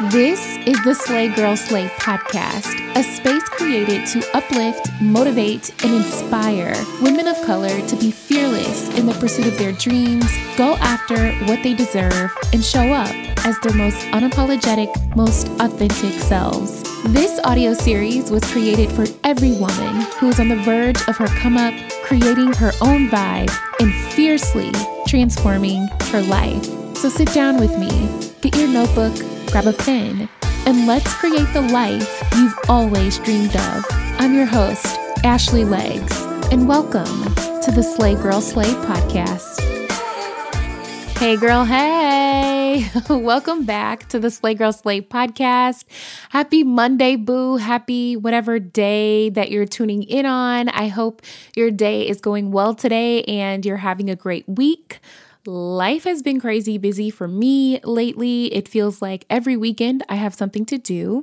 This is the Slay Girl Slay podcast, a space created to uplift, motivate, and inspire women of color to be fearless in the pursuit of their dreams, go after what they deserve, and show up as their most unapologetic, most authentic selves. This audio series was created for every woman who is on the verge of her come up, creating her own vibe, and fiercely transforming her life. So sit down with me, get your notebook, grab a pen, and let's create the life you've always dreamed of. I'm your host, Ashley Legs, and welcome to the Slay Girl Slay podcast. Hey girl, hey! Welcome back to the Slay Girl Slay podcast. Happy Monday, boo. Happy whatever day that you're tuning in on. I hope your day is going well today and you're having a great week. Life has been crazy busy for me lately. It feels like every weekend I have something to do.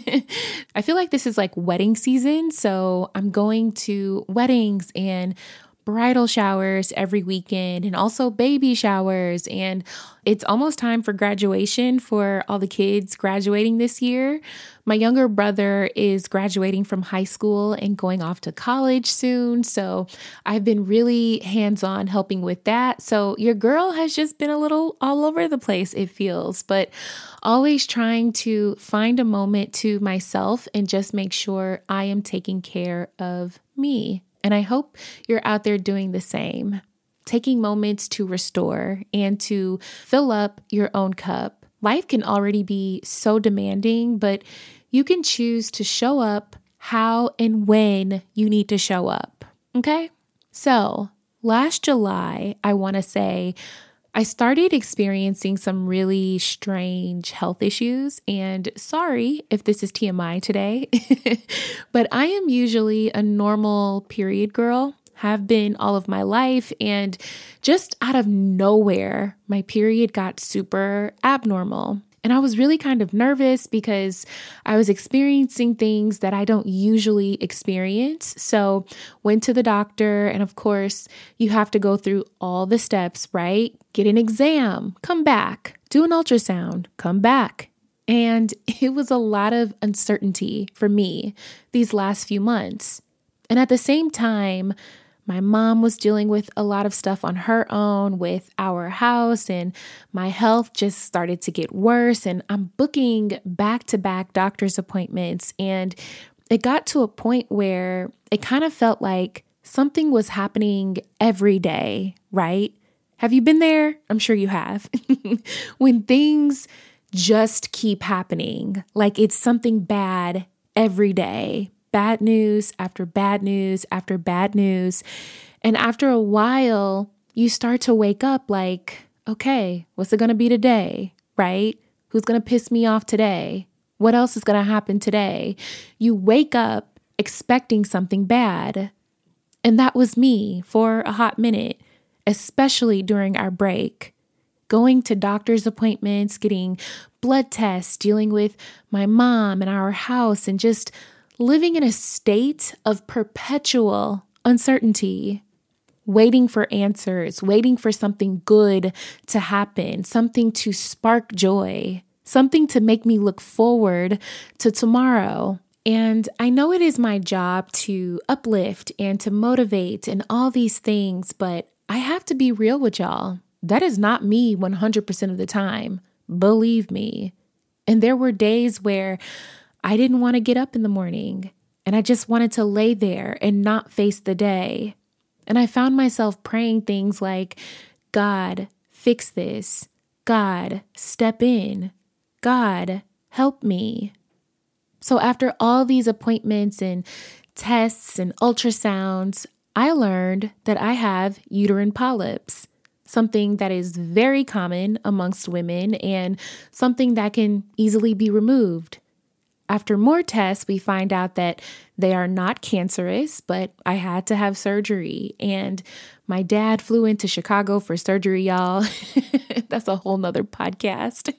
I feel like this is like wedding season, so I'm going to weddings and bridal showers every weekend and also baby showers. And it's almost time for graduation for all the kids graduating this year. My younger brother is graduating from high school and going off to college soon. So I've been really hands-on helping with that. So your girl has just been a little all over the place, it feels, but always trying to find a moment to myself and just make sure I am taking care of me. And I hope you're out there doing the same, taking moments to restore and to fill up your own cup. Life can already be so demanding, but you can choose to show up how and when you need to show up. Okay? So last July, I want to say, I started experiencing some really strange health issues, and sorry if this is TMI today, but I am usually a normal period girl, have been all of my life, and just out of nowhere, my period got super abnormal. And I was really kind of nervous because I was experiencing things that I don't usually experience. So went to the doctor, and of course, you have to go through all the steps, right? Get an exam, come back, do an ultrasound, come back. And it was a lot of uncertainty for me these last few months. And at the same time, my mom was dealing with a lot of stuff on her own with our house, and my health just started to get worse, and I'm booking back-to-back doctor's appointments, and it got to a point where it kind of felt like something was happening every day, right? Have you been there? I'm sure you have. When things just keep happening, like it's something bad every day. Bad news after bad news after bad news. And after a while, you start to wake up like, okay, what's it going to be today, right? Who's going to piss me off today? What else is going to happen today? You wake up expecting something bad. And that was me for a hot minute, especially during our break. Going to doctor's appointments, getting blood tests, dealing with my mom and our house, and just living in a state of perpetual uncertainty, waiting for answers, waiting for something good to happen, something to spark joy, something to make me look forward to tomorrow. And I know it is my job to uplift and to motivate and all these things, but I have to be real with y'all. That is not me 100% of the time. Believe me. And there were days where I didn't want to get up in the morning, and I just wanted to lay there and not face the day. And I found myself praying things like, God, fix this. God, step in. God, help me. So after all these appointments and tests and ultrasounds, I learned that I have uterine polyps, something that is very common amongst women and something that can easily be removed. After more tests, we find out that they are not cancerous, but I had to have surgery. And my dad flew into Chicago for surgery, y'all. That's a whole nother podcast.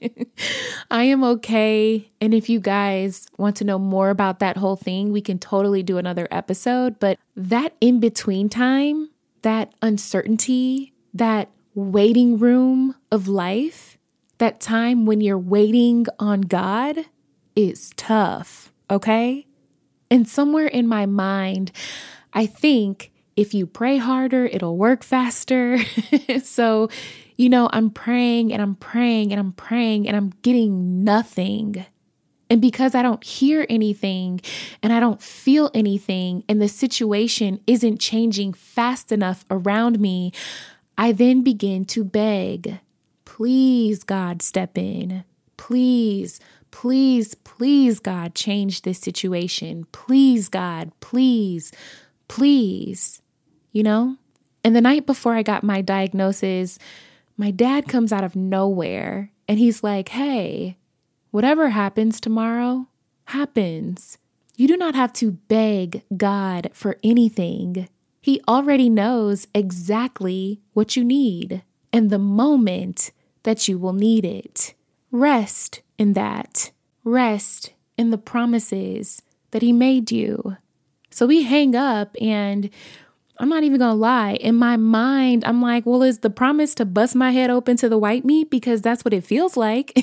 I am okay. And if you guys want to know more about that whole thing, we can totally do another episode. But that in-between time, that uncertainty, that waiting room of life, that time when you're waiting on God is tough, okay? And somewhere in my mind, I think if you pray harder, it'll work faster. So, I'm praying and I'm praying and I'm praying and I'm getting nothing. And because I don't hear anything and I don't feel anything and the situation isn't changing fast enough around me, I then begin to beg, please, God, step in. Please, please, please, God, change this situation. Please, God, please, please, And the night before I got my diagnosis, my dad comes out of nowhere and he's like, hey, whatever happens tomorrow happens. You do not have to beg God for anything. He already knows exactly what you need and the moment that you will need it. Rest in that. Rest in the promises that He made you. So we hang up, and I'm not even going to lie. In my mind, I'm like, well, is the promise to bust my head open to the white meat? Because that's what it feels like.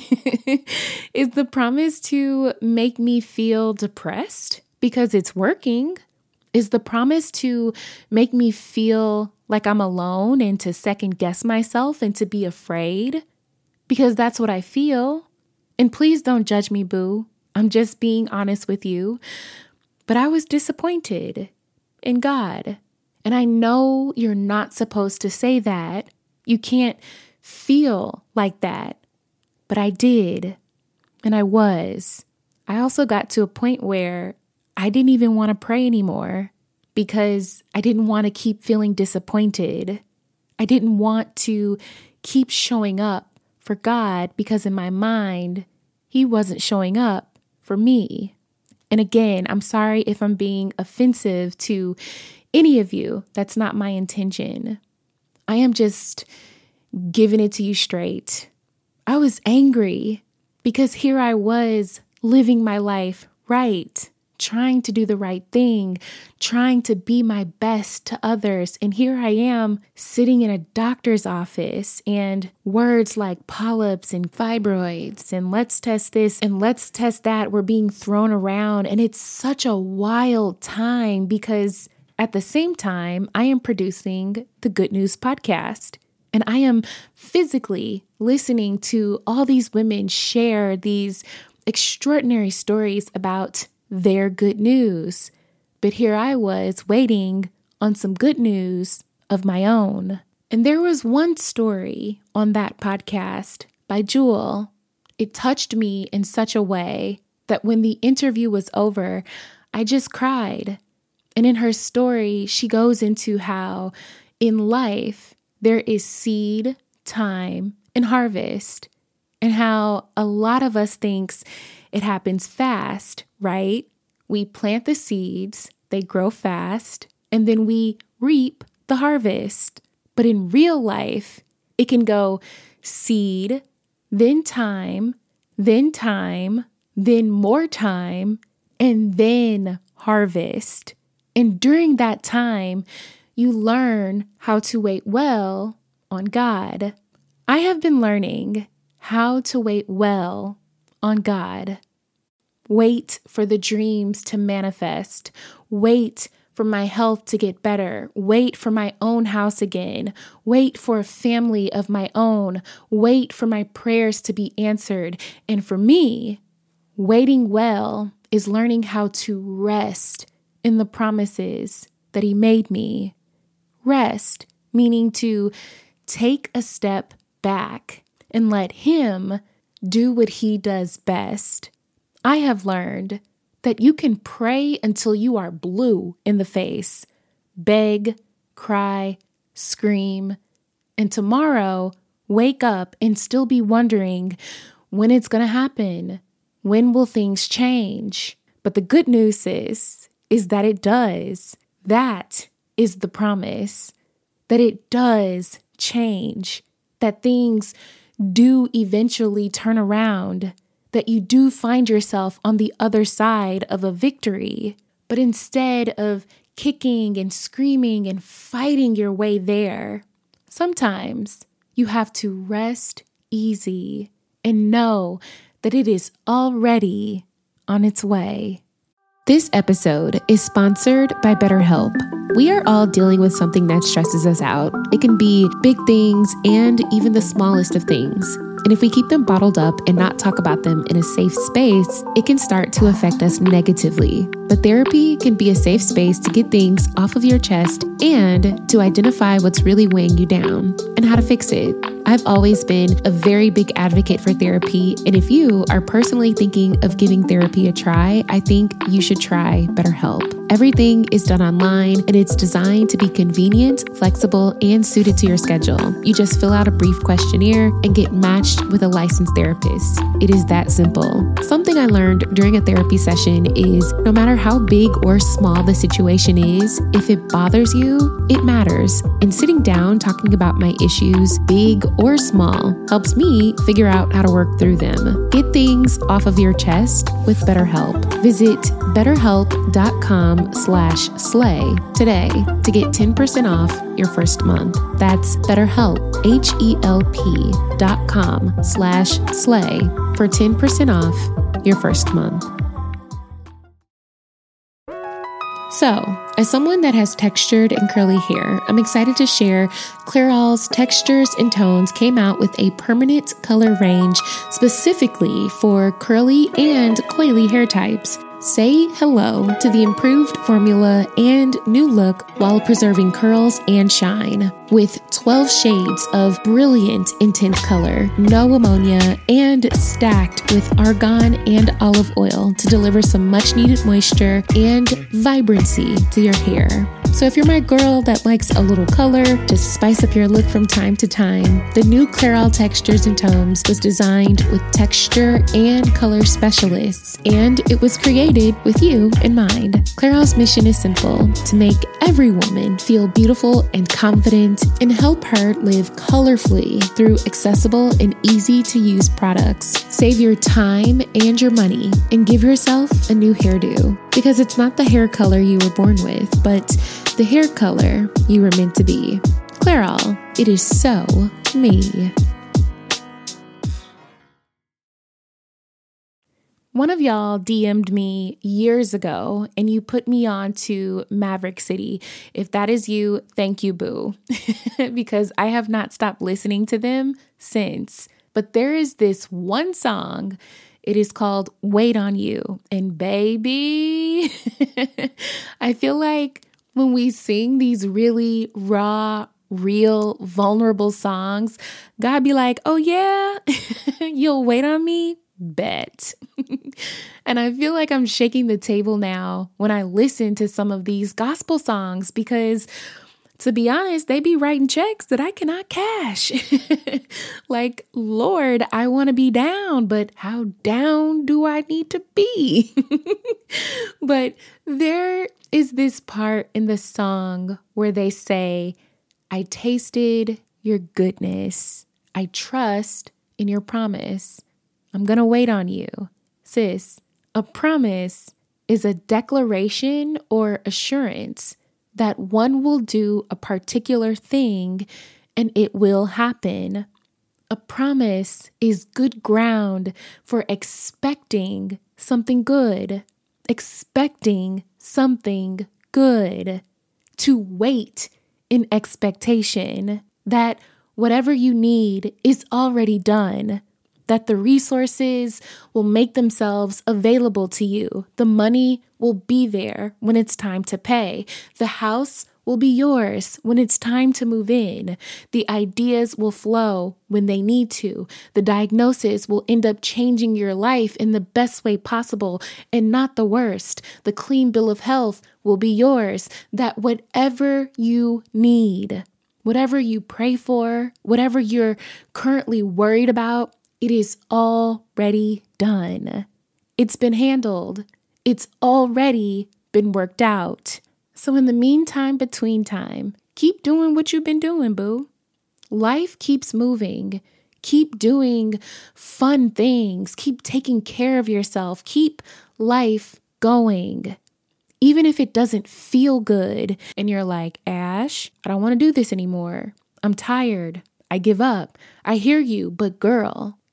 Is the promise to make me feel depressed because it's working? Is the promise to make me feel like I'm alone and to second guess myself and to be afraid? Because that's what I feel. And please don't judge me, boo. I'm just being honest with you. But I was disappointed in God. And I know you're not supposed to say that. You can't feel like that. But I did. And I was. I also got to a point where I didn't even want to pray anymore because I didn't want to keep feeling disappointed. I didn't want to keep showing up for God because in my mind, He wasn't showing up for me. And again, I'm sorry if I'm being offensive to any of you. That's not my intention. I am just giving it to you straight. I was angry because here I was living my life right, trying to do the right thing, trying to be my best to others. And here I am sitting in a doctor's office and words like polyps and fibroids and let's test this and let's test that were being thrown around. And it's such a wild time because at the same time, I am producing the Good News podcast. And I am physically listening to all these women share these extraordinary stories about their good news. But here I was waiting on some good news of my own. And there was one story on that podcast by Jewel. It touched me in such a way that when the interview was over, I just cried. And in her story, she goes into how in life there is seed, time, and harvest, and how a lot of us thinks it happens fast, right? We plant the seeds, they grow fast, and then we reap the harvest. But in real life, it can go seed, then time, then more time, and then harvest. And during that time, you learn how to wait well on God. I have been learning how to wait well on God. Wait for the dreams to manifest. Wait for my health to get better. Wait for my own house again. Wait for a family of my own. Wait for my prayers to be answered. And for me, waiting well is learning how to rest in the promises that He made me. Rest, meaning to take a step back and let Him do what He does best. I have learned that you can pray until you are blue in the face, beg, cry, scream, and tomorrow wake up and still be wondering when it's going to happen. When will things change? But the good news is that it does. That is the promise, that it does change, that things do eventually turn around, that you do find yourself on the other side of a victory. But instead of kicking and screaming and fighting your way there, sometimes you have to rest easy and know that it is already on its way. This episode is sponsored by BetterHelp. We are all dealing with something that stresses us out. It can be big things and even the smallest of things. And if we keep them bottled up and not talk about them in a safe space, it can start to affect us negatively. But therapy can be a safe space to get things off of your chest and to identify what's really weighing you down and how to fix it. I've always been a very big advocate for therapy, and if you are personally thinking of giving therapy a try, I think you should try BetterHelp. Everything is done online, and it's designed to be convenient, flexible, and suited to your schedule. You just fill out a brief questionnaire and get matched with a licensed therapist. It is that simple. Something I learned during a therapy session is no matter how big or small the situation is, if it bothers you, it matters. And sitting down talking about my issues, big or small, helps me figure out how to work through them. Get things off of your chest with BetterHelp. Visit betterhelp.com/slay today to get 10% off your first month. That's BetterHelp, HELP.com/slay for 10% off your first month. So, as someone that has textured and curly hair, I'm excited to share Clairol's Textures and Tones came out with a permanent color range specifically for curly and coily hair types. Say hello to the improved formula and new look while preserving curls and shine. With 12 shades of brilliant intense color, no ammonia, and stacked with argan and olive oil to deliver some much needed moisture and vibrancy to your hair. So if you're my girl that likes a little color to spice up your look from time to time, the new Clairol Textures and Tones was designed with texture and color specialists, and it was created with you in mind. Clairol's mission is simple: to make every woman feel beautiful and confident and help her live colorfully through accessible and easy to use products. Save your time and your money and give yourself a new hairdo, because it's not the hair color you were born with, but the hair color you were meant to be. Clairol, it is so me. One of y'all DM'd me years ago and you put me on to Maverick City. If that is you, thank you, boo, because I have not stopped listening to them since. But there is this one song. It is called Wait on You. And baby, I feel like when we sing these really raw, real, vulnerable songs, God be like, oh yeah, you'll wait on me? Bet. And I feel like I'm shaking the table now when I listen to some of these gospel songs, because to be honest, they be writing checks that I cannot cash. Like, Lord, I want to be down, but how down do I need to be? But there is this part in the song where they say, I tasted your goodness. I trust in your promise. I'm going to wait on you. Sis, a promise is a declaration or assurance that one will do a particular thing and it will happen. A promise is good ground for expecting something good. Expecting something good. To wait in expectation that whatever you need is already done. That the resources will make themselves available to you. The money will be there when it's time to pay. The house will be yours when it's time to move in. The ideas will flow when they need to. The diagnosis will end up changing your life in the best way possible and not the worst. The clean bill of health will be yours. That whatever you need, whatever you pray for, whatever you're currently worried about, it is already done. It's been handled. It's already been worked out. So in the meantime, between time, keep doing what you've been doing, boo. Life keeps moving. Keep doing fun things. Keep taking care of yourself. Keep life going. Even if it doesn't feel good and you're like, Ash, I don't want to do this anymore. I'm tired. I give up. I hear you, but girl,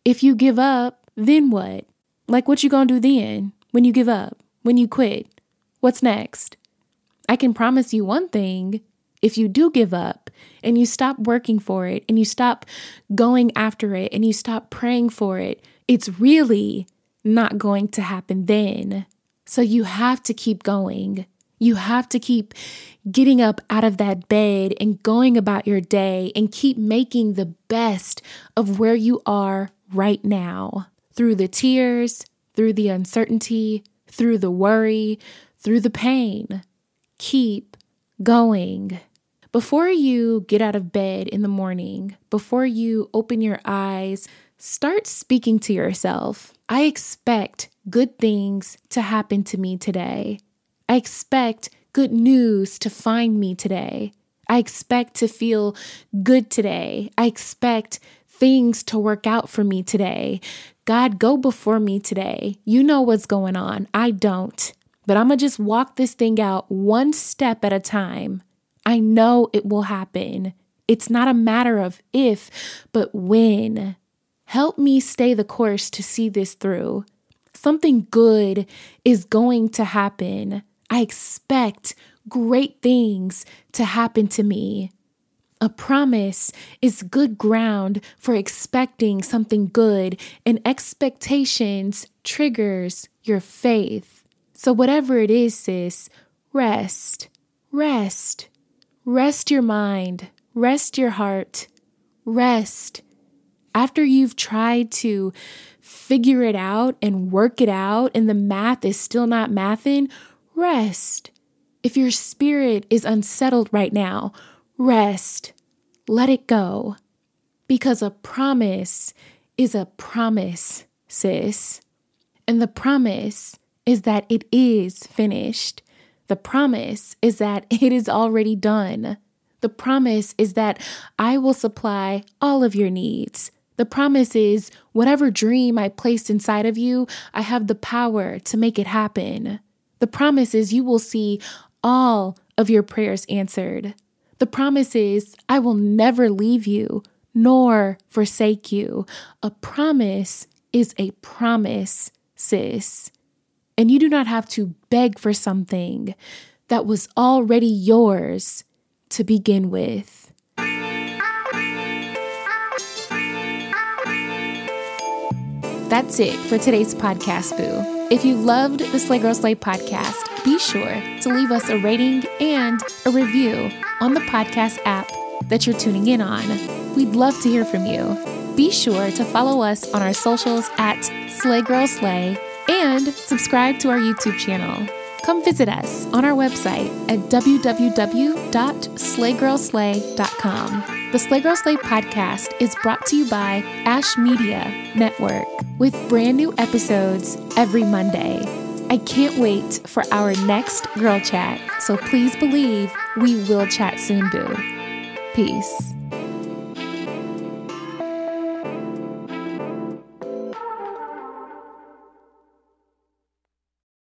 If you give up, then what? Like, what you gonna do then when you give up, when you quit? What's next? I can promise you one thing. If you do give up and you stop working for it and you stop going after it and you stop praying for it, it's really not going to happen then. So you have to keep going. You have to keep getting up out of that bed and going about your day and keep making the best of where you are right now. Through the tears, through the uncertainty, through the worry, through the pain. Keep going. Before you get out of bed in the morning, before you open your eyes, start speaking to yourself. I expect good things to happen to me today. I expect good news to find me today. I expect to feel good today. I expect things to work out for me today. God, go before me today. You know what's going on. I don't. But I'm going to just walk this thing out one step at a time. I know it will happen. It's not a matter of if, but when. Help me stay the course to see this through. Something good is going to happen. I expect great things to happen to me. A promise is good ground for expecting something good, and expectations triggers your faith. So whatever it is, sis, rest. Rest your mind. Rest your heart. Rest. After you've tried to figure it out and work it out and the math is still not mathing, rest. If your spirit is unsettled right now, rest. Let it go. Because a promise is a promise, sis. And the promise is that it is finished. The promise is that it is already done. The promise is that I will supply all of your needs. The promise is whatever dream I placed inside of you, I have the power to make it happen. The promise is you will see all of your prayers answered. The promise is I will never leave you nor forsake you. A promise is a promise, sis. And you do not have to beg for something that was already yours to begin with. That's it for today's podcast, boo. If you loved the Slay Girl Slay podcast, be sure to leave us a rating and a review on the podcast app that you're tuning in on. We'd love to hear from you. Be sure to follow us on our socials at Slay Girl Slay and subscribe to our YouTube channel. Come visit us on our website at www.slaygirlslay.com. The Slay Girl Slay podcast is brought to you by Ash Media Network with brand new episodes every Monday. I can't wait for our next girl chat, so please believe we will chat soon, boo. Peace.